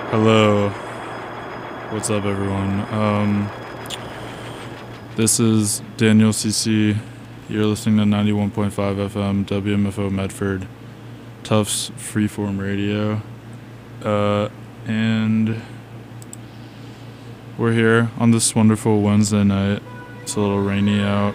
Hello, what's up, everyone? This is Daniel CC. You're listening to 91.5 FM WMFO Medford, Tufts Freeform Radio, and we're here on this wonderful Wednesday night. It's a little rainy out,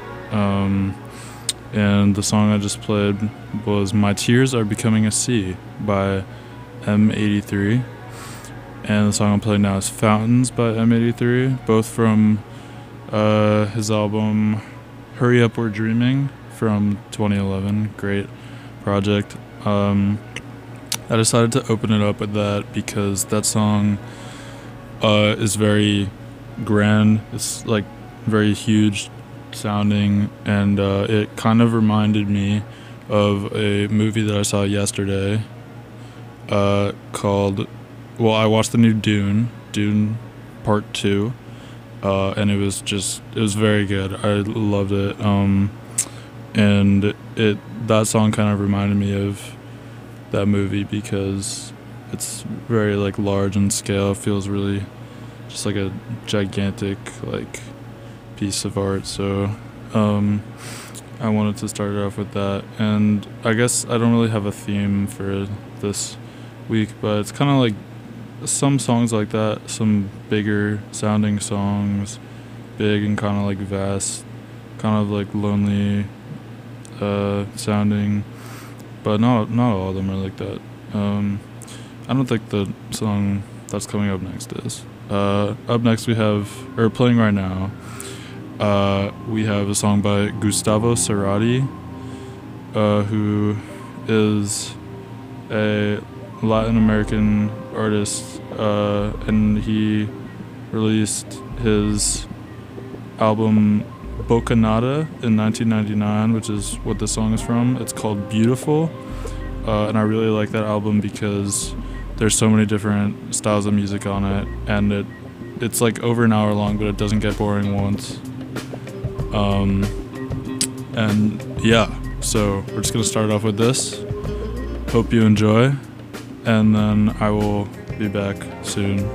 and the song I just played was "My Tears Are Becoming a Sea" by M83. And the song I'm playing now is Fountains by M83, both from his album Hurry Up We're Dreaming from 2011. Great project. I decided to open it up with that because that song is very grand. It's like very huge sounding, and it kind of reminded me of a movie that I saw yesterday called... Well, I watched the new Dune Part 2, and it was very good. I loved it, and that song kind of reminded me of that movie because it's very like large in scale. It feels really just like a gigantic like piece of art. So I wanted to start it off with that, and I guess I don't really have a theme for this week, but it's kind of like some songs like that, some bigger sounding songs, big and kind of like vast, kind of like lonely sounding, but not all of them are like that. I don't think the song that's coming up next is. Up next we have, or playing right now, we have a song by Gustavo Cerati, who is a Latin American artist, and he released his album Bocanada in 1999, which is what this song is from. It's called Beautiful, and I really like that album because there's so many different styles of music on it, and it's like over an hour long, but it doesn't get boring once. And yeah, so we're just gonna start off with this. Hope you enjoy, and then I will be back soon.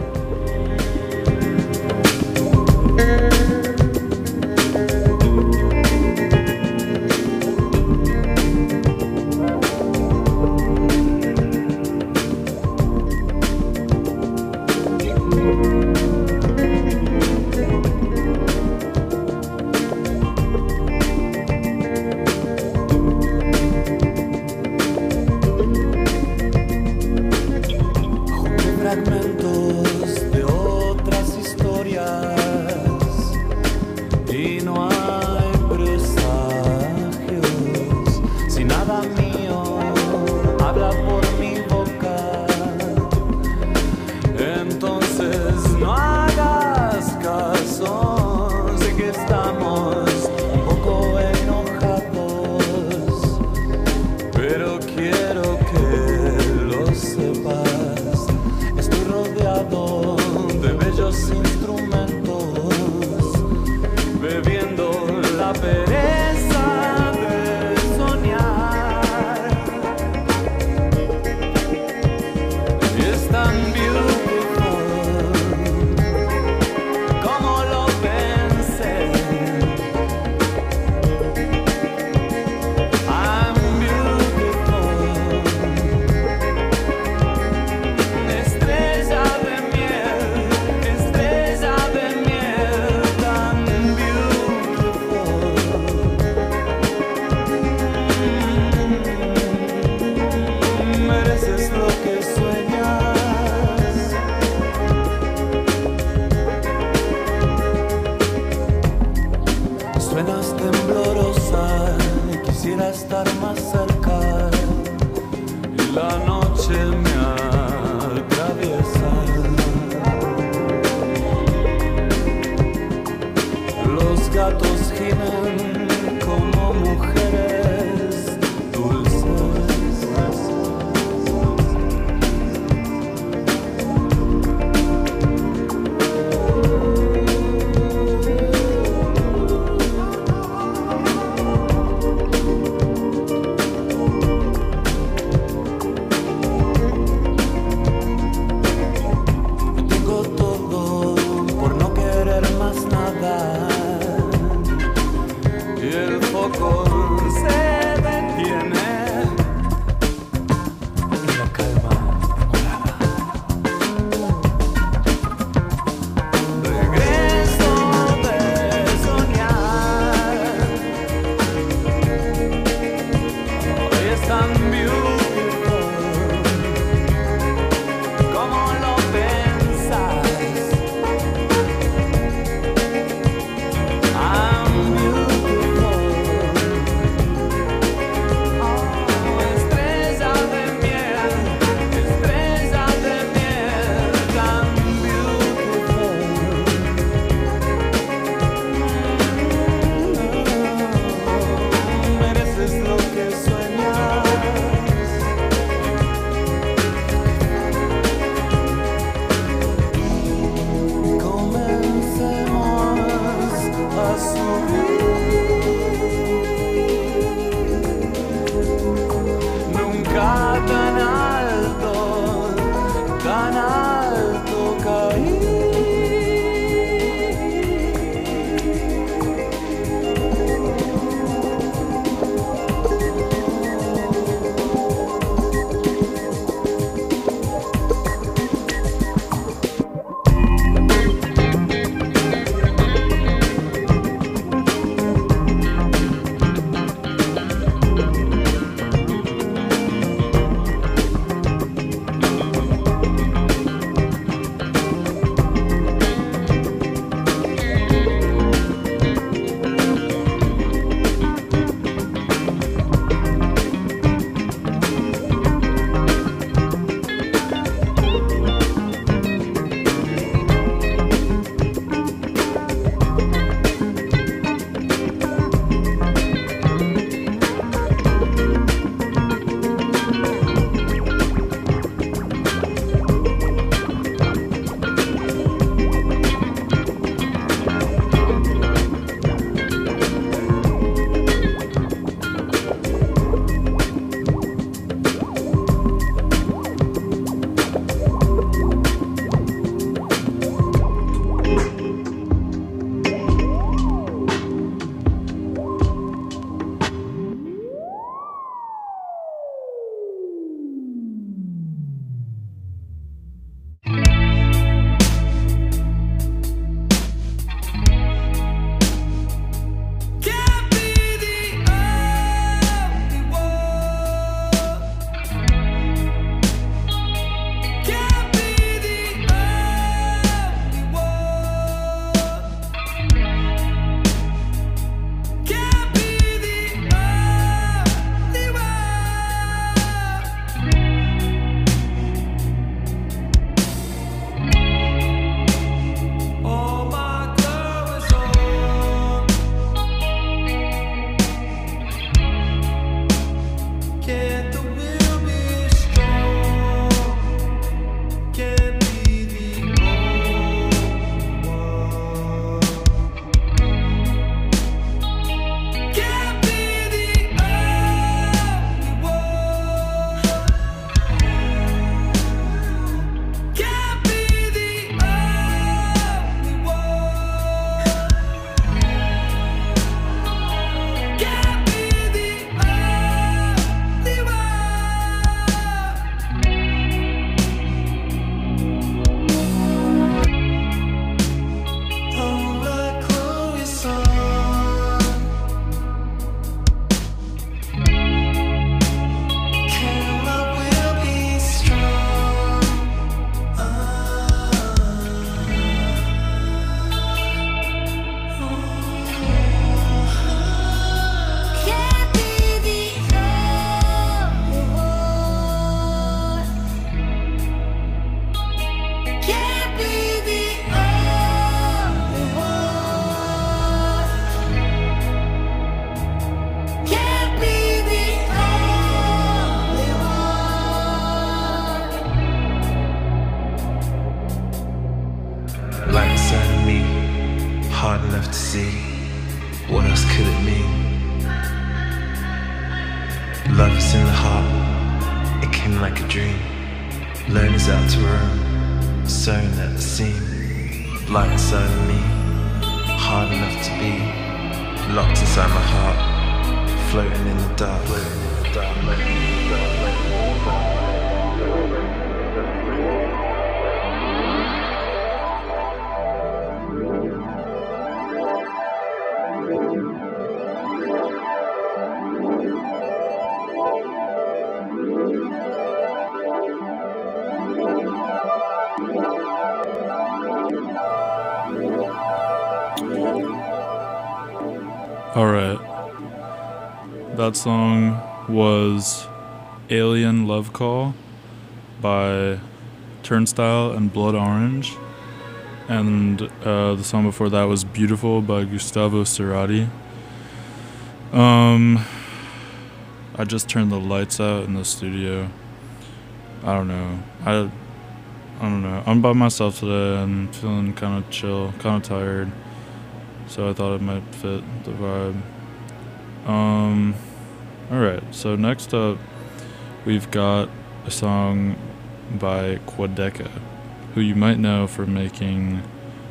Life is in the heart, it came like a dream. Loners out to roam, sewn at the seam. Light inside of me, hard enough to be. Locked inside my heart, floating in the dark. Alright. That song was Alien Love Call by Turnstile and Blood Orange. And the song before that was Beautiful by Gustavo Cerati. I just turned the lights out in the studio. I don't know. I don't know. I'm by myself today and feeling kind of chill, kind of tired. So I thought it might fit the vibe. Alright, so next up, we've got a song by Quadeca, who you might know for making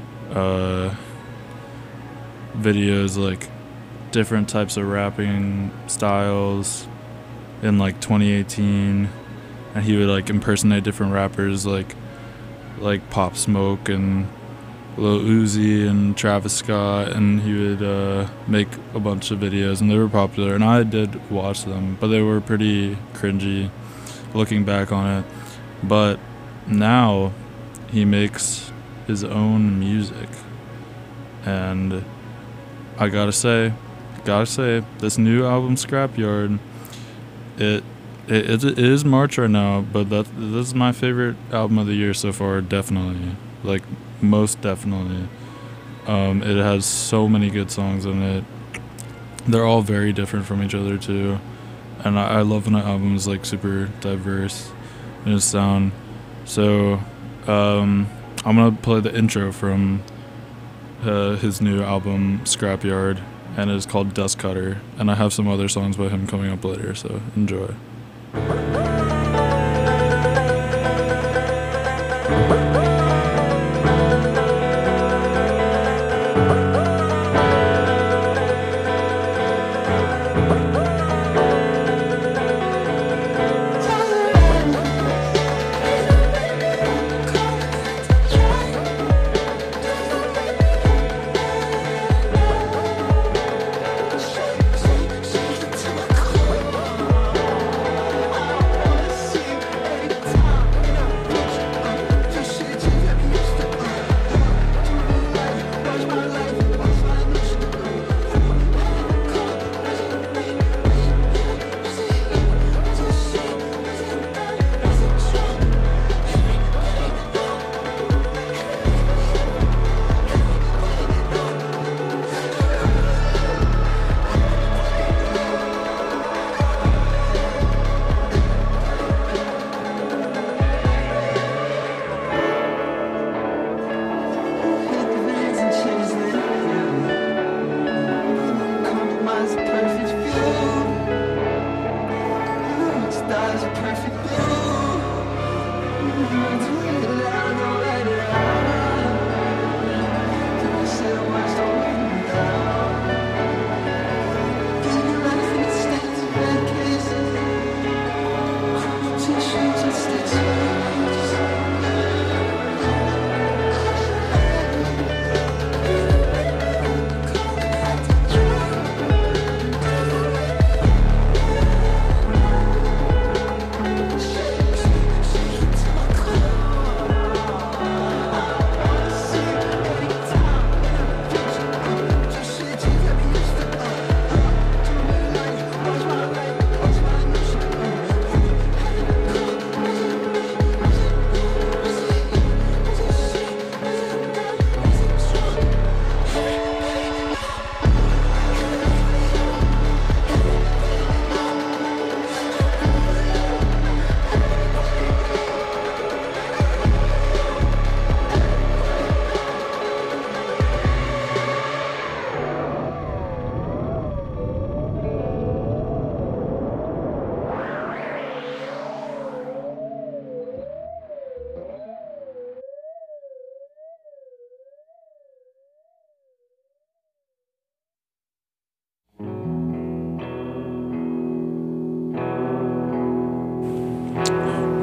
videos like different types of rapping styles in like 2018, and he would like impersonate different rappers like Pop Smoke and Lil Uzi and Travis Scott, and he would make a bunch of videos, and they were popular, and I did watch them, but they were pretty cringy looking back on it. But now he makes his own music, and I gotta say, this new album Scrapyard, it is March right now, but this is my favorite album of the year so far, definitely. Like, most definitely. It has so many good songs in it. They're all very different from each other too, and I love when an album is like super diverse in its sound. So I'm gonna play the intro from his new album Scrapyard, and it's called Dust Cutter, and I have some other songs by him coming up later, so enjoy.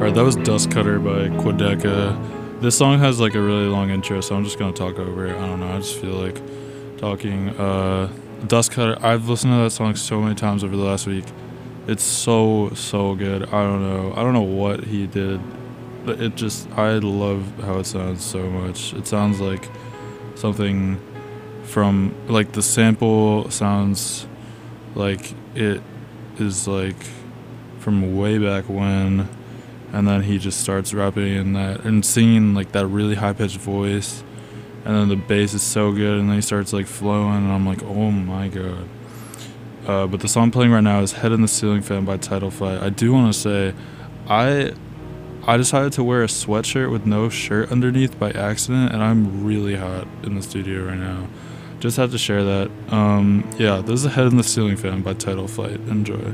Alright, that was Dust Cutter by Quadeca. This song has like a really long intro, so I'm just gonna talk over it. I don't know, I just feel like talking. Dust Cutter, I've listened to that song so many times over the last week. It's so good. I don't know what he did. But I love how it sounds so much. It sounds like something from, like, the sample sounds like it is like from way back when, and then he just starts rapping in that and singing like that really high-pitched voice, and then the bass is so good, and then he starts like flowing, and I'm like, oh my god. But the song playing right now is Head in the Ceiling Fan by Title Fight. I do want to say I decided to wear a sweatshirt with no shirt underneath by accident, and I'm really hot in the studio right now. Just had to share that. Yeah, this is Head in the Ceiling Fan by Title Fight. Enjoy.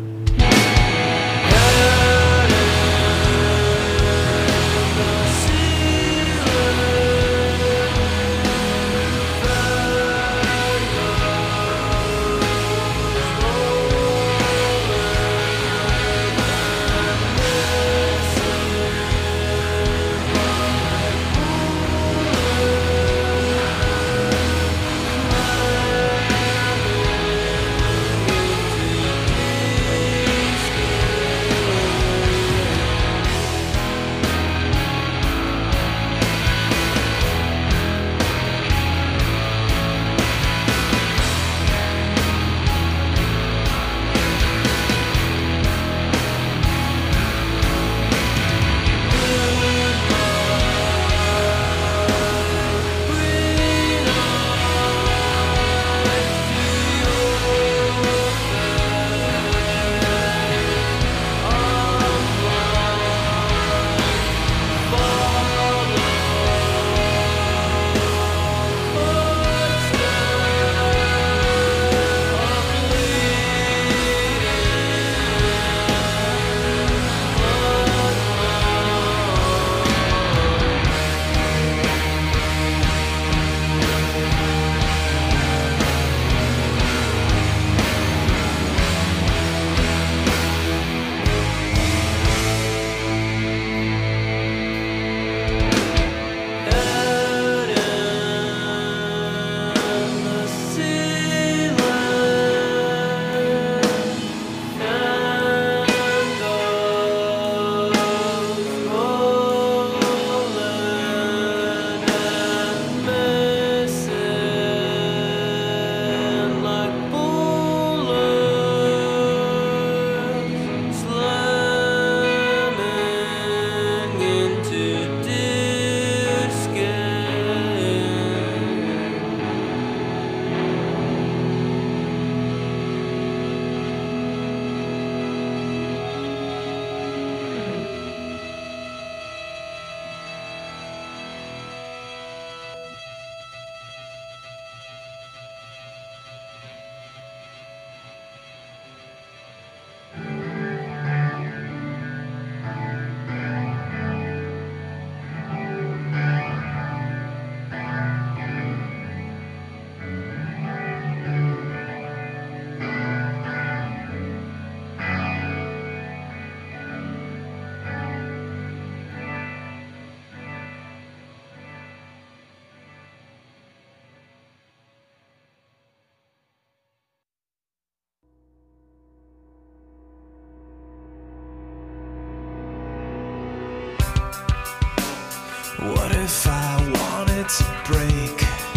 What if I wanted to break,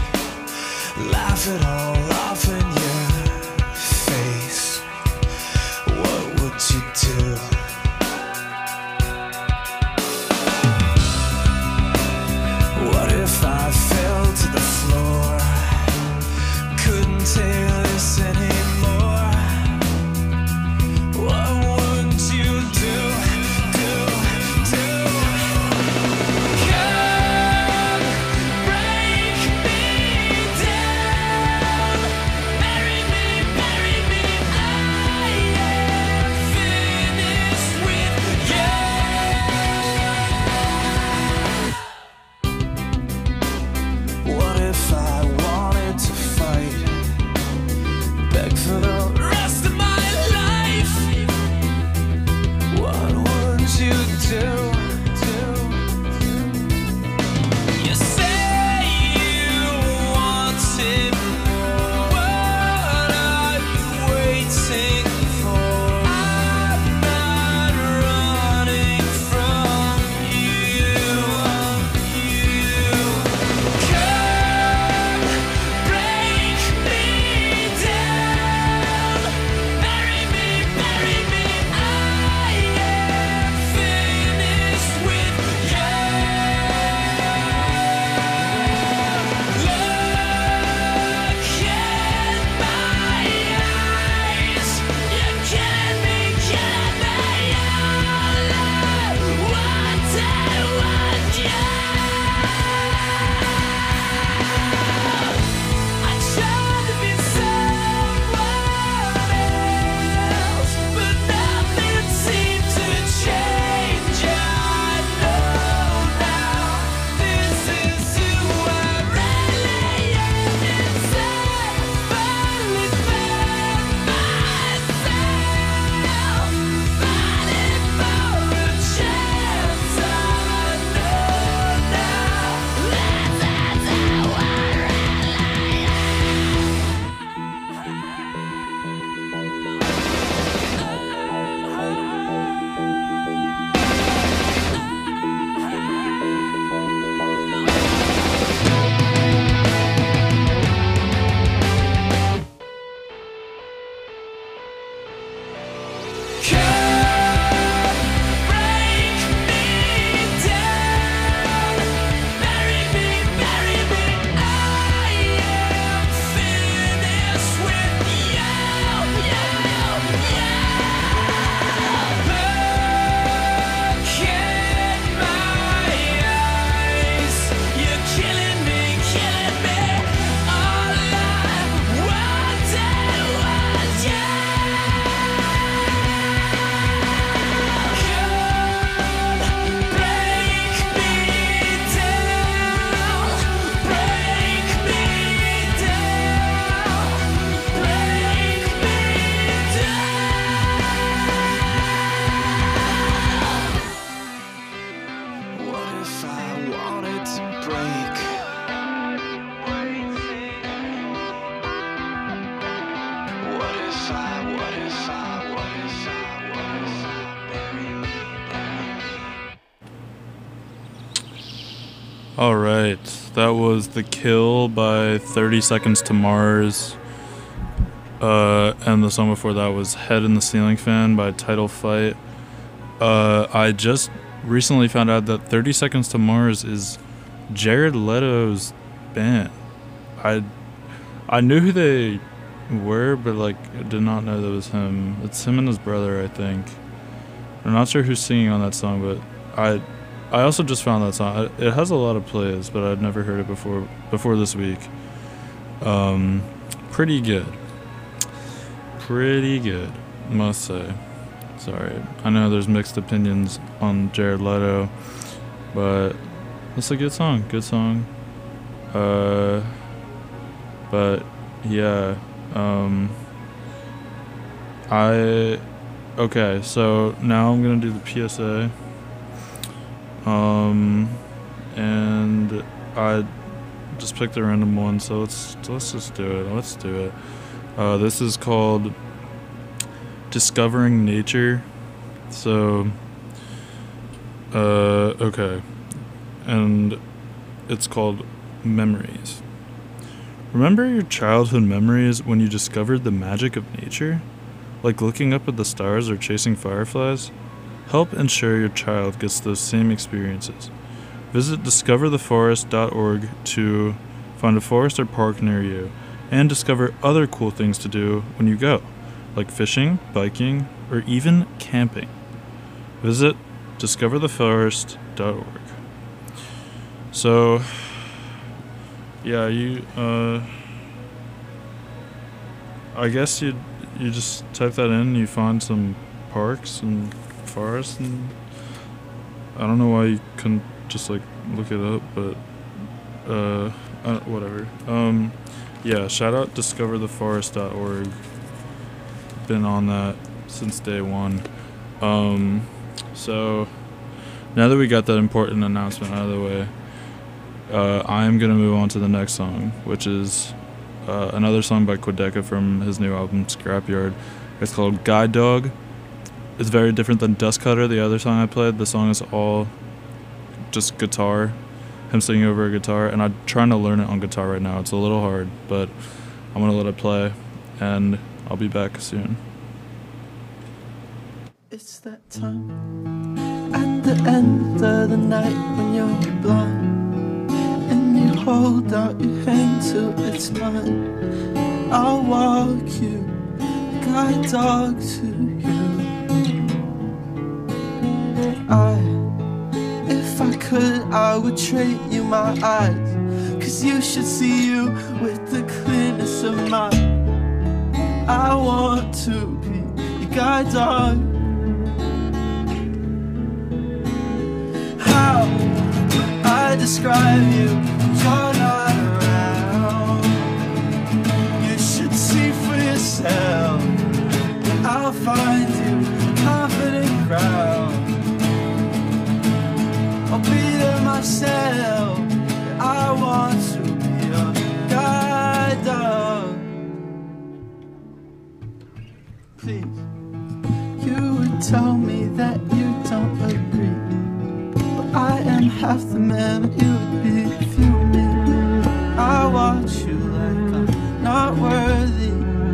laugh it all off in your face? What would you do? What if I fell to the floor, couldn't take this anymore? What would you do? Break me down. All right, that was The Kill by 30 Seconds to Mars. And the song before that was Head in the Ceiling Fan by Title Fight. I just recently found out that 30 Seconds to Mars is Jared Leto's band. I knew who they were, but like I did not know that was him. It's him and his brother, I think. I'm not sure who's singing on that song, but I also just found that song. It has a lot of plays, but I'd never heard it before this week. Pretty good. Pretty good, must say. Sorry. I know there's mixed opinions on Jared Leto, but it's a good song. Good song. But yeah. Okay, so now I'm gonna do the PSA. And I just picked a random one, so let's just do it. Let's do it. This is called Discovering Nature. So, okay. And it's called Memories. Remember your childhood memories when you discovered the magic of nature? Like looking up at the stars or chasing fireflies? Help ensure your child gets those same experiences. Visit discovertheforest.org to find a forest or park near you and discover other cool things to do when you go, like fishing, biking, or even camping. Visit discovertheforest.org. So, yeah, I guess you just type that in and you find some parks and forests, and I don't know why you couldn't just like look it up, but whatever. Yeah, shout out discovertheforest.org. Been on that since day one. So now that we got that important announcement out of the way, I'm gonna move on to the next song, which is another song by Quedeca from his new album Scrapyard. It's called Guide Dog. It's very different than Dust Cutter, the other song I played. The song is all just guitar, him singing over a guitar, and I'm trying to learn it on guitar right now. It's a little hard, but I'm gonna let it play, and I'll be back soon. It's that time at the end of the night when you're blind and you hold out your hand till it's mine. I'll walk you, guide dog to you. If I could, I would trade you my eyes, 'cause you should see you with the clearness of mine. I want to be your guide dog. How I describe you, you're not around. You should see for yourself. I'll find you confident ground. I'll be there myself. I want to be a guide dog. Please, you would tell me that you don't agree, but I am half the man you would be if you were me. I watch you like I'm not worthy.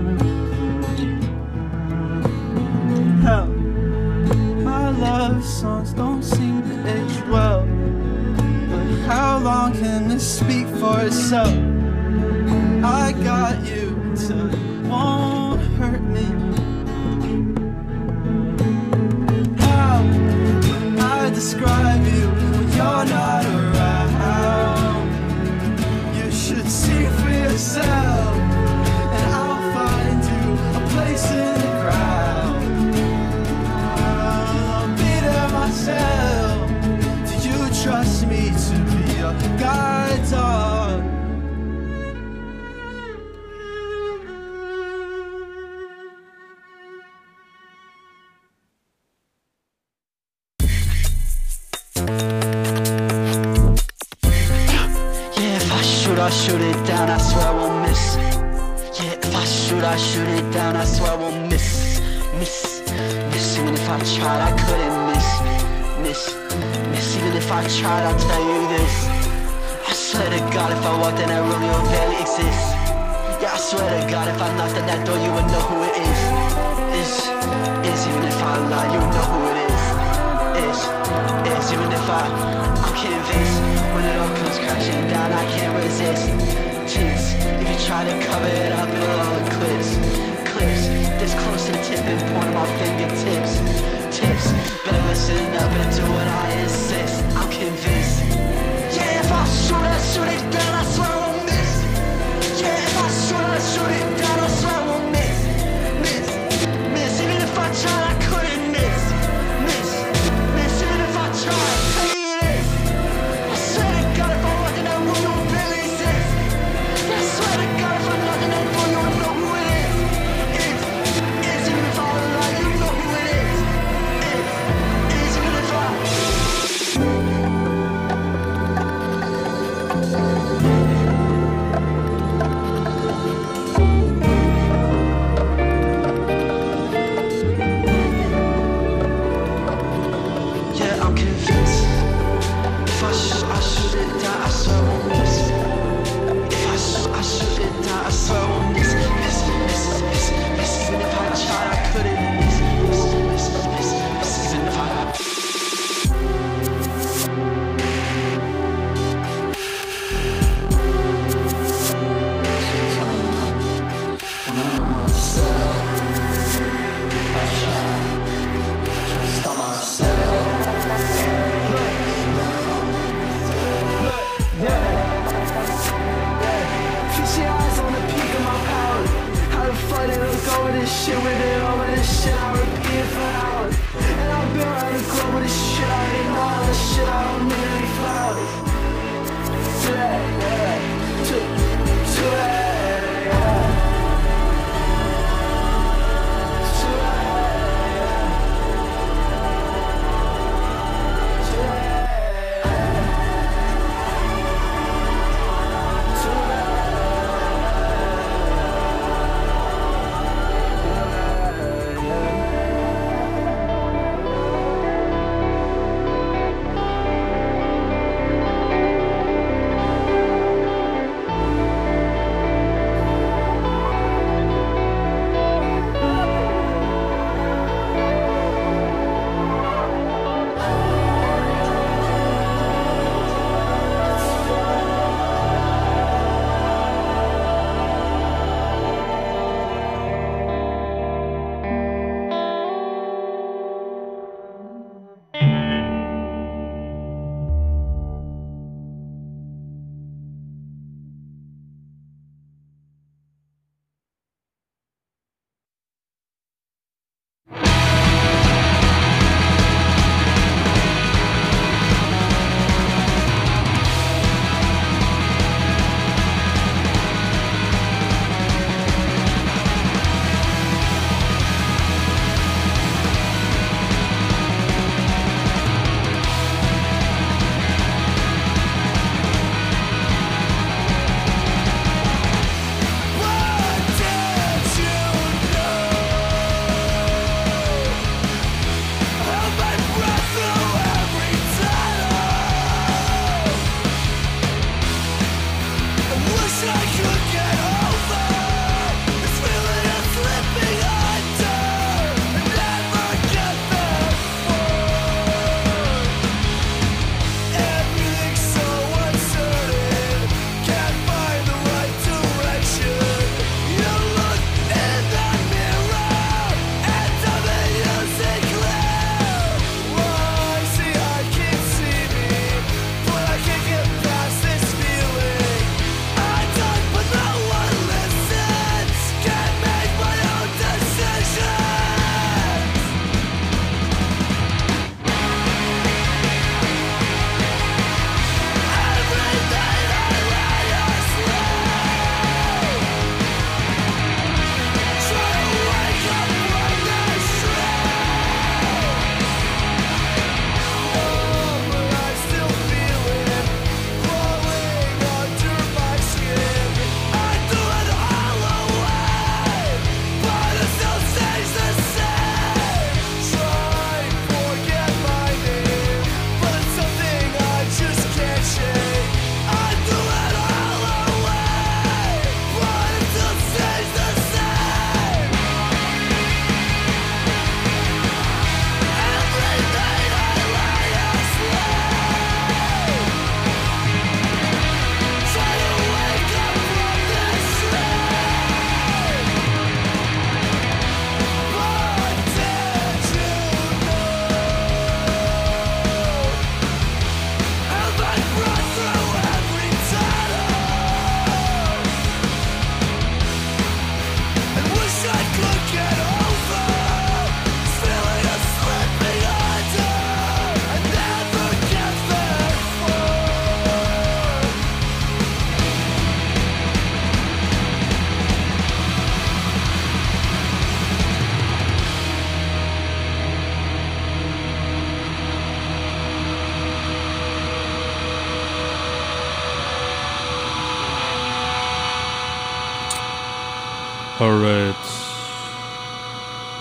Hell, my love songs don't seem to age well, but how long can this speak for itself? I got you till it won't hurt me. How I describe you when you're not around. You should see for yourself, and I'll find you a place in the crowd. Myself. Do you trust me to be your guide dog? Yeah, if I shoot it down, I swear I won't miss. Yeah, if I shoot it down, I swear I won't miss. Even if I tried, I couldn't miss. Even if I tried, I'll tell you this. swear to God, if I walked in that room, you would barely exist. Yeah, I swear to God, if I knocked on that door, you would know who it is. Even if I lie, you know who it is. Even if I'm convinced, when it all comes crashing down, I can't resist. Jeez, if you try to cover it up, it'll all eclipse. This close to the tipping point of my fingertips. Better listen up and do what I insist. I'm convinced. Yeah, if I shoot it down, I swear I won't miss. Yeah, if I shoot it down, I swear I won't miss. Even if I tried, I couldn't miss. Even if I tried, hey it is. I swear to God, if I walked in that room, you would barely exist. Yeah, I swear to God, if I knocked on that door, you would know who it is. Even if I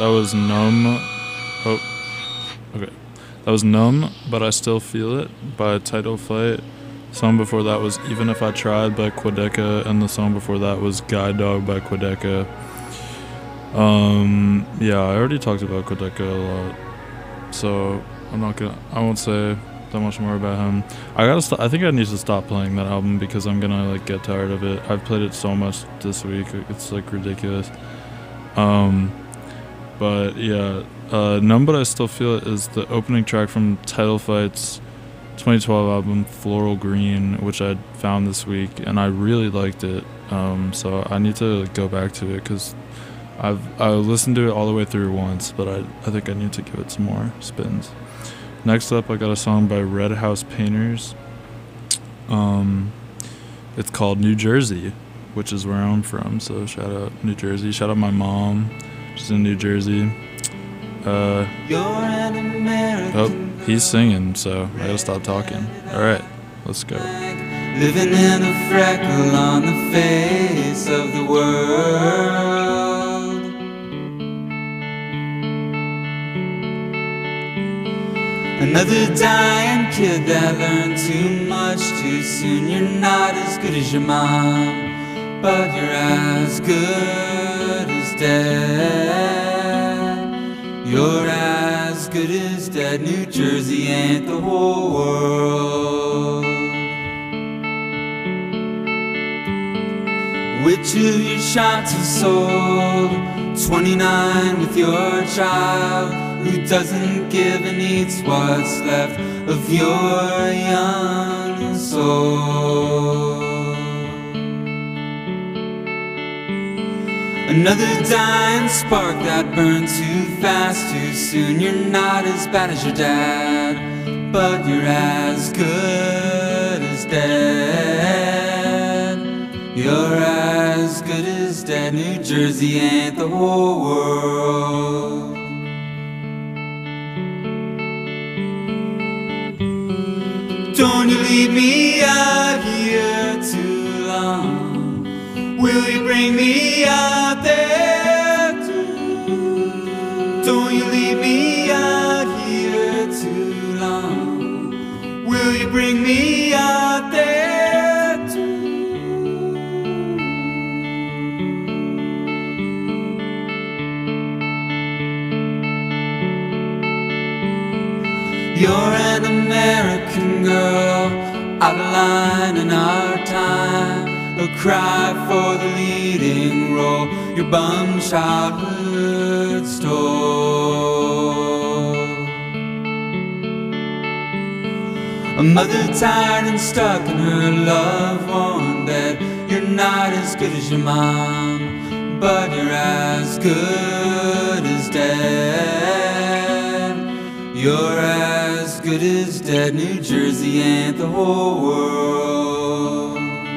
that was Numb. Oh, okay. That was Numb, But I Still Feel It by Title Fight. The song before that was Even If I Tried by Quedeca, and the song before that was Guide Dog by Quedeca. Yeah, I already talked about Quedeca a lot, so I won't say that much more about him. I think I need to stop playing that album because I'm gonna like get tired of it. I've played it so much this week, it's like ridiculous. But yeah, Numb But I Still Feel It is the opening track from Title Fight's 2012 album Floral Green, which I found this week, and I really liked it. So I need to go back to it because I listened to it all the way through once, but I think I need to give it some more spins. Next up, I got a song by Red House Painters. It's called New Jersey, which is where I'm from, so shout out New Jersey. Shout out my mom, she's in New Jersey. He's singing, so I gotta stop talking. Alright, let's go. Living in a freckle on the face of the world. Another dying kid that learned too much too soon. You're not as good as your mom, but you're as good as dead. You're as good as dead. New Jersey ain't the whole world. Which of your shots are sold? 29 with your child who doesn't give and eats what's left of your young soul. Another dying spark that burned too fast too soon. You're not as bad as your dad, but you're as good as dead. You're as good as dead. New Jersey ain't the whole world. Don't you leave me out here too long. Will you bring me out there too? Don't you leave me out here too long. Will you bring me out there too? You're an American girl, out of line in our time, a cry for the leading role, your bum childhood stole. A mother tired and stuck in her love-worn bed. You're not as good as your mom, but you're as good as dead. You're as good as dead. New Jersey ain't the whole world.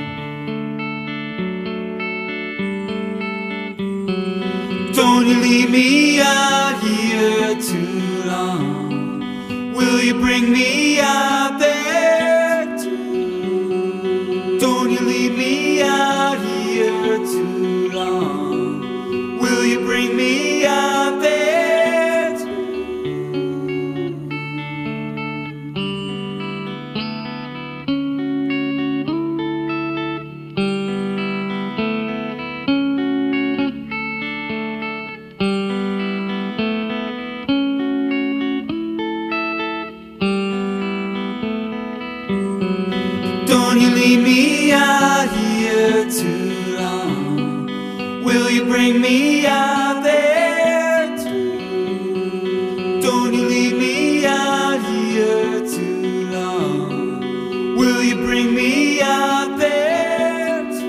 Don't you leave me out here too long. Will you bring me out there too? Don't you leave me out here too long. Will you bring me out there too? Don't you leave me out here too long. Will you bring me out there too? Don't you leave me out here too long. Will you bring me out there too?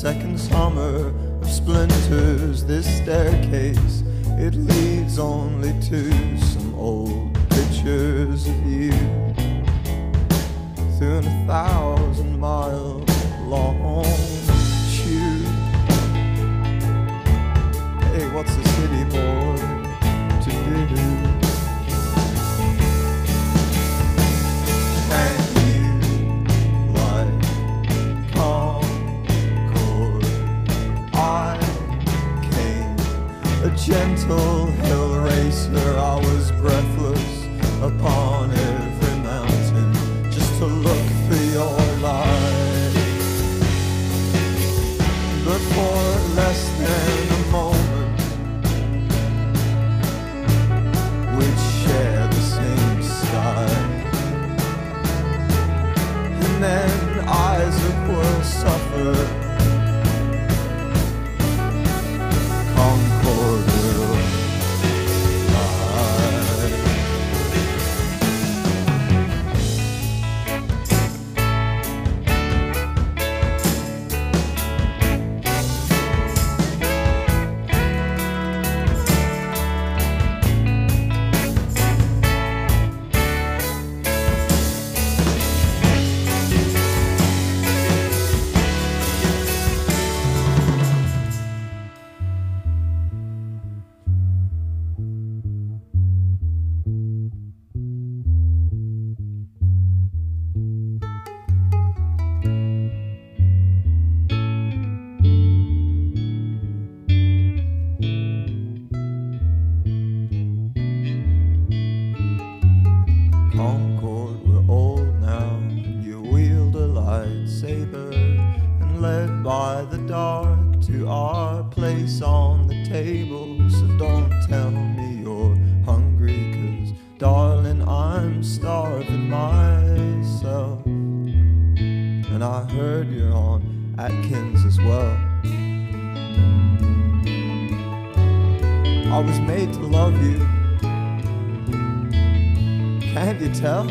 second summer of splinters. This staircase, it leads only to some old pictures of you through a 1,000-mile long tube. Hey, what's a city boy to do? And you, like Concord, I came, a gentle hill racer. I was breathless upon every mountain just to look for your light. But for less than a moment, we'd share the same sky. And then Isaac will suffer. Concord will die. Concord, we're old now, and you wield a lightsaber and led by the dark to our place on the table. So don't tell me you're hungry, 'cause darling, I'm starving myself. And I heard you're on Atkins as well. I was made to love you. Can't you tell?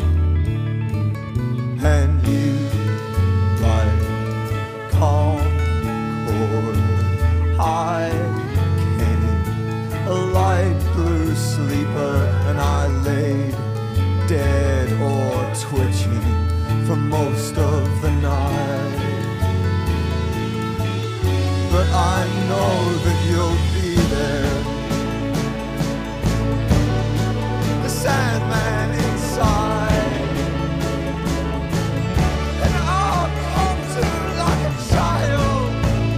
And you, like Concord, I came, a light blue sleeper, and I laid dead or twitching for most of the night. But I know that you'll be there, the Sandman inside, and I'll come to like a child.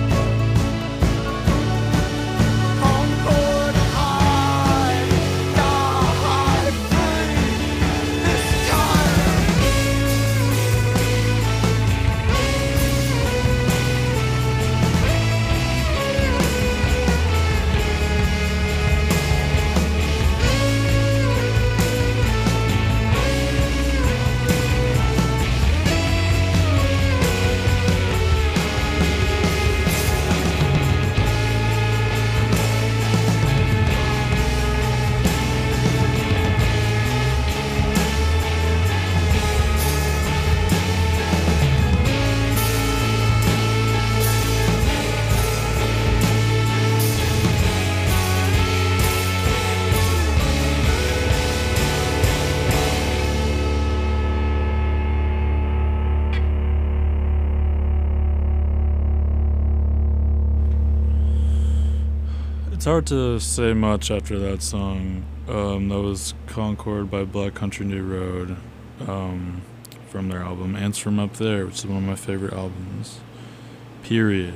Concord, I die free this time. It's hard to say much after that song. That was Concord by Black Country New Road, from their album Ants From Up There, which is one of my favorite albums, period.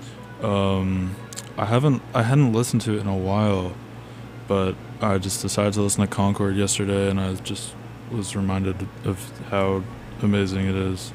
I hadn't listened to it in a while, but I just decided to listen to Concord yesterday, and I just was reminded of how amazing it is.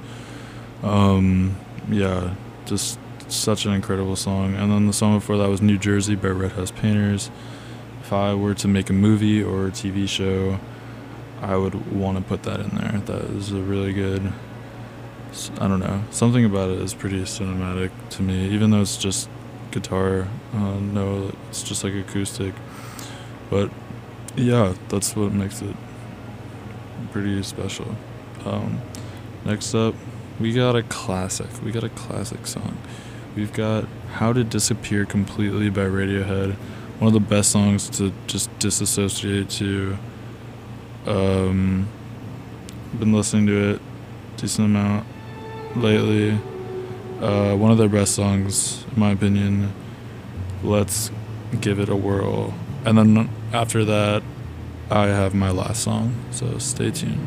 Yeah, just such an incredible song. And then the song before that was New Jersey by Red House Painters. If I were to make a movie or a TV show, I would want to put that in there. That is a really good, I don't know, something about it is pretty cinematic to me, even though it's just guitar. No, it's just like acoustic. But yeah, that's what makes it pretty special. Next up, we got a classic song. we've got How to Disappear Completely by Radiohead. One of the best songs to just disassociate to. Been listening to it decent amount lately. One of their best songs, in my opinion. Let's Give It a Whirl. And then after that, I have my last song, so stay tuned.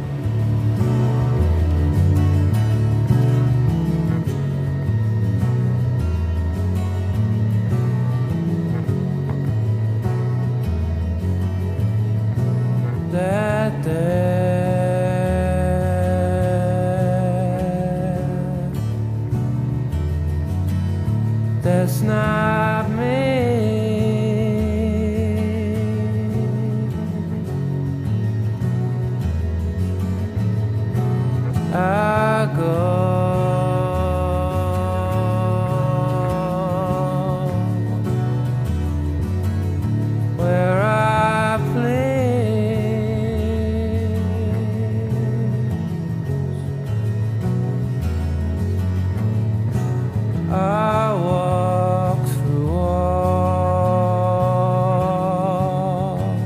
That that's not me. I go where I please. I walk through walls.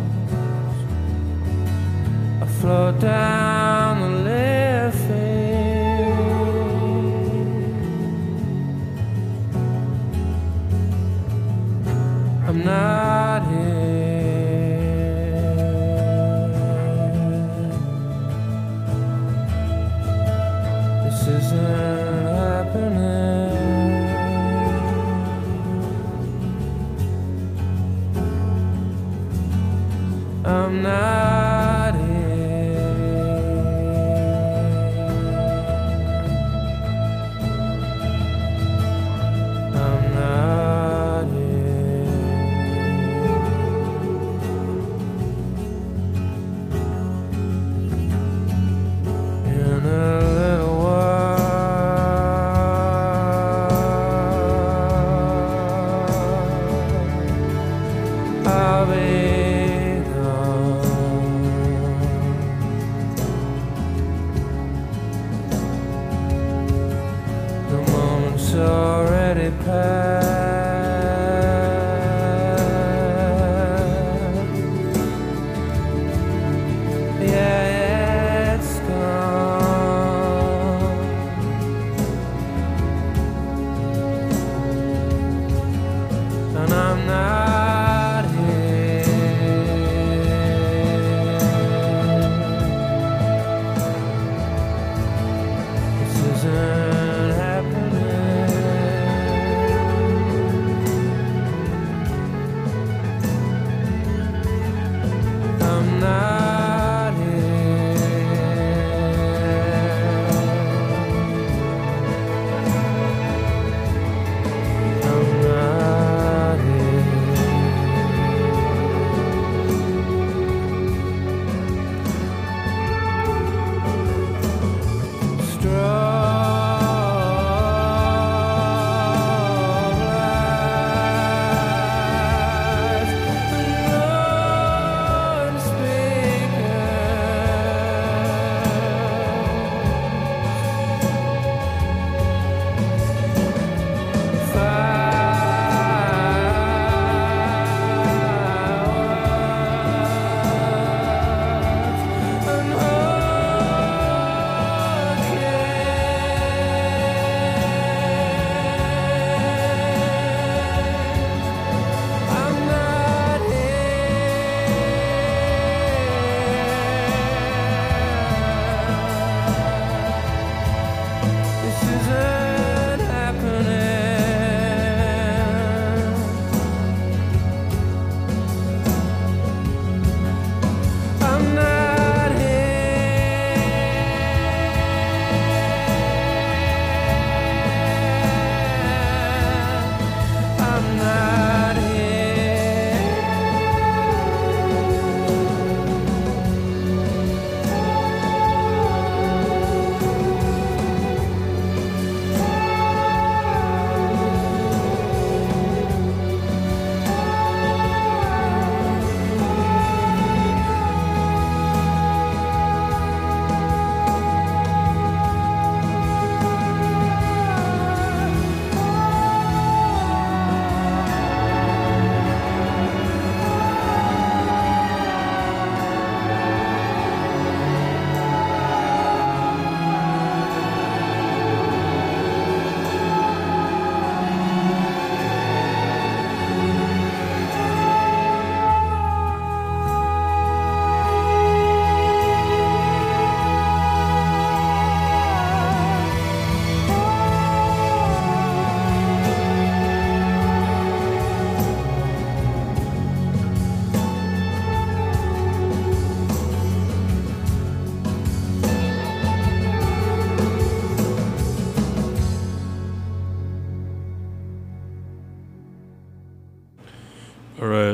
I float down the I'm not here. This isn't happening. I'm not here.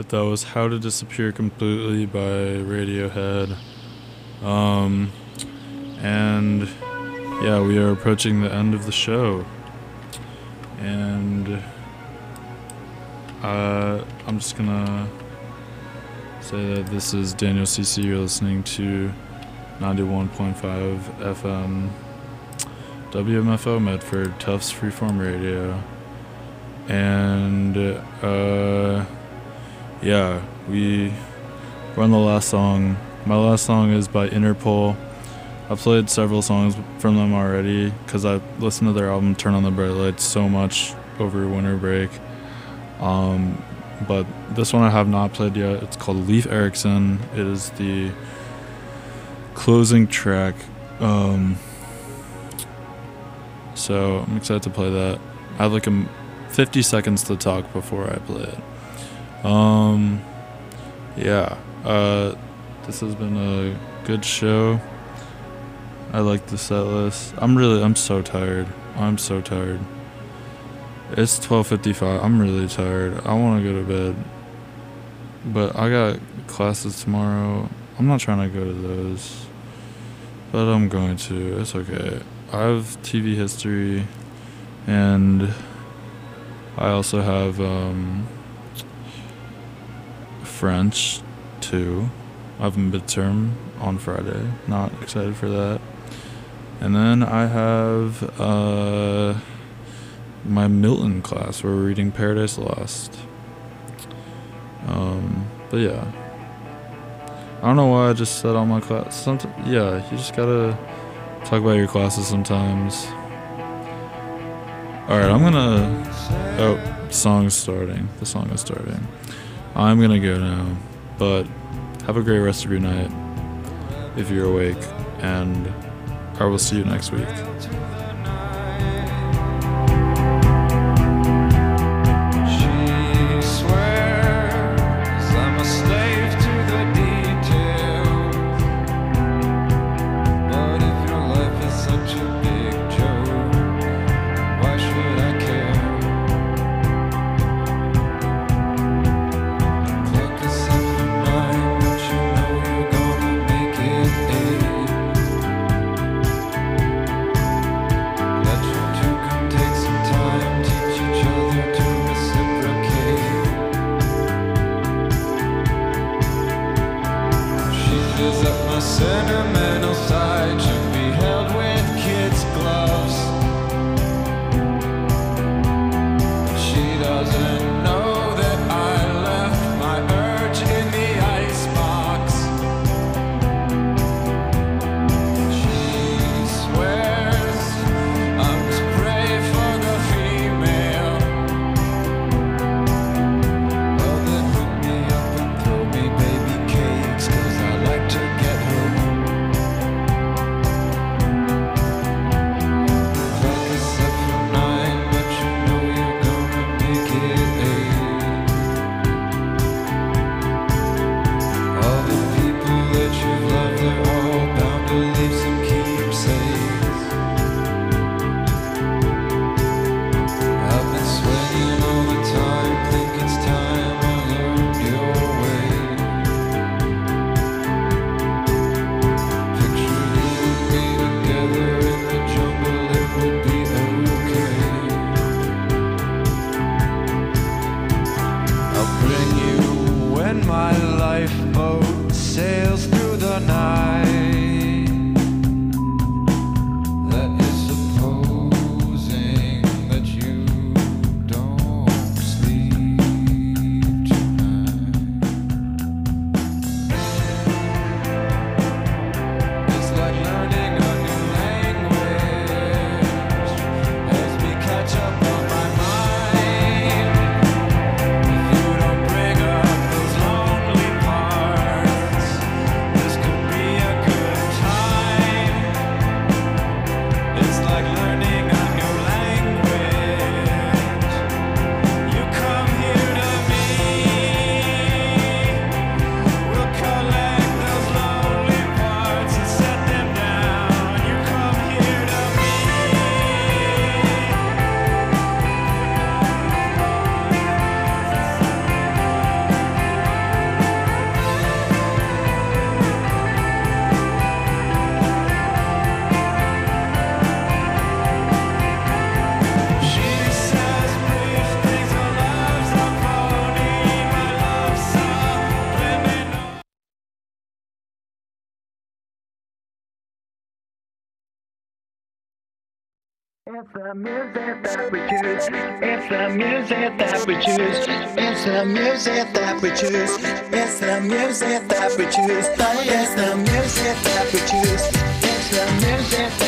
Alright, that was How to Disappear Completely by Radiohead. And yeah, we are approaching the end of the show. And I'm just gonna say that this is Daniel CC. You're listening to 91.5 FM WMFO Medford, Tufts Freeform Radio. And yeah, we're on the last song. My last song is by Interpol. I've played several songs from them already because I listened to their album Turn on the Bright Lights so much over winter break. But this one I have not played yet. It's called Leif Erikson. It is the closing track. So I'm excited to play that. I have like 50 seconds to talk before I play it. Yeah. This has been a good show. I like the set list. I'm so tired. I'm so tired. It's 12:55. I'm really tired. I want to go to bed. But I got classes tomorrow. I'm not trying to go to those. But I'm going to. It's okay. I have TV history. And I also have French too. I have a midterm on Friday. Not excited for that. And then I have my Milton class where we're reading Paradise Lost. But yeah. I don't know why I just said all my class. Yeah, you just gotta talk about your classes sometimes. Alright, I'm gonna... Oh, the song is starting. I'm gonna go now. But have a great rest of your night if you're awake. And I will see you next week. This could be a good It's the music that we choose. It's the music that we choose. It's the music that we choose. It's the music that we choose. It's the music that we choose. It's the music